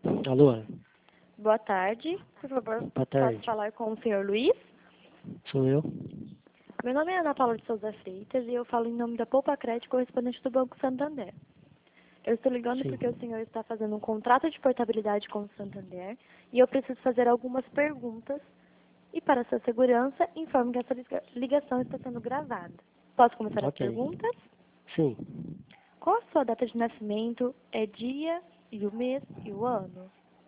Alô, Boa tarde. Por favor, boa posso tarde. falar com o senhor Luiz? Sou eu? Meu nome é Ana Paula de Souza Freitas e eu falo em nome da Poupa Crédito, correspondente do Banco Santander. Eu estou ligando Sim. porque o senhor está fazendo um contrato de portabilidade com o Santander e eu preciso fazer algumas perguntas e, para sua segurança, informe que essa ligação está sendo gravada. Posso começar as Ok. perguntas? Sim. Qual a sua data de nascimento? É dia e o mês e o ano?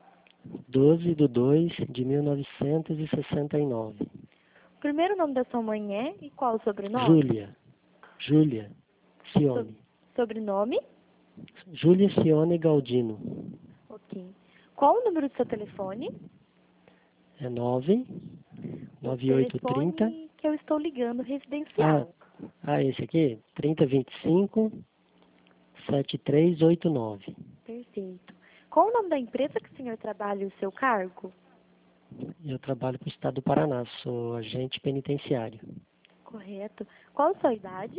12/2/1969. O primeiro nome da sua mãe é e qual o sobrenome? Júlia. Júlia So- Cione. sobrenome? Júlia Cione Galdino. Ok. Qual o número do seu telefone? É 9 O 9830. telefone que eu estou ligando Ah, residencial. esse aqui? 3025 7389. Perfeito. Qual o nome da empresa que o senhor trabalha e o seu cargo? Eu trabalho para o Estado do Paraná. Sou agente penitenciário. Correto. Qual a sua idade?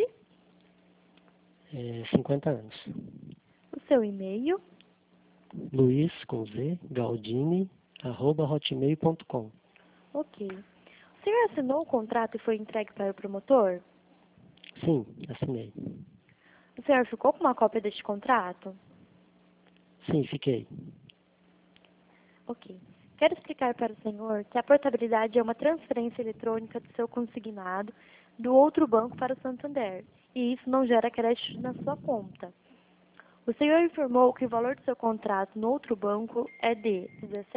50 anos. O seu e-mail? Luiz, com Z, Galdini, @hotmail.com. Ok. O senhor assinou o contrato e foi entregue para o promotor? Sim, assinei. O senhor ficou com uma cópia deste contrato? Sim, fiquei. Ok. Quero explicar para o senhor que a portabilidade é uma transferência eletrônica do seu consignado do outro banco para o Santander, e isso não gera crédito na sua conta. O senhor informou que o valor do seu contrato no outro banco é de